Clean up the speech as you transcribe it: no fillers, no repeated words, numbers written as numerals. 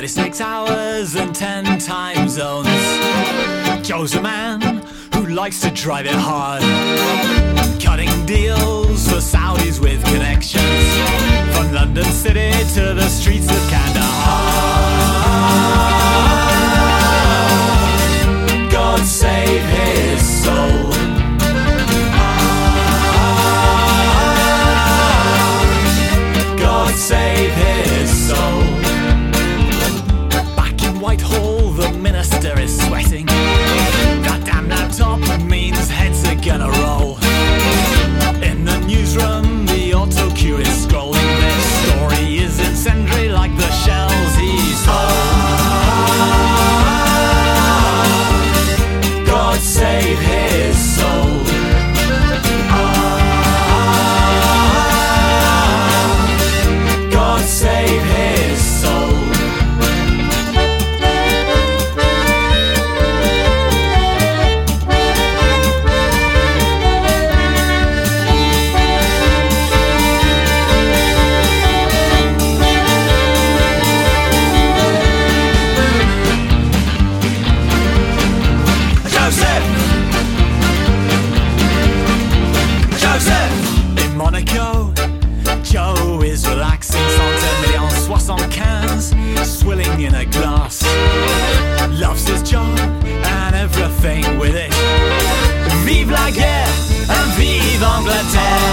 6 hours and 10 time zones. Joe's a man who likes to drive it hard, cutting deals for Saudis with connections, from London City to the streets of Kandahar. God save his soul. God save his soul. Back in Whitehall, the minister is sweating. That damn laptop means heads are gonna roll. In the newsroom, the auto cue is scrolling. This story is incendiary like the shells he stole. God save his soul. God save his soul. Joseph! In Monaco, Joe is relaxing. 175, swilling in a glass. Loves his job and everything with it. Vive la guerre and vive Angleterre.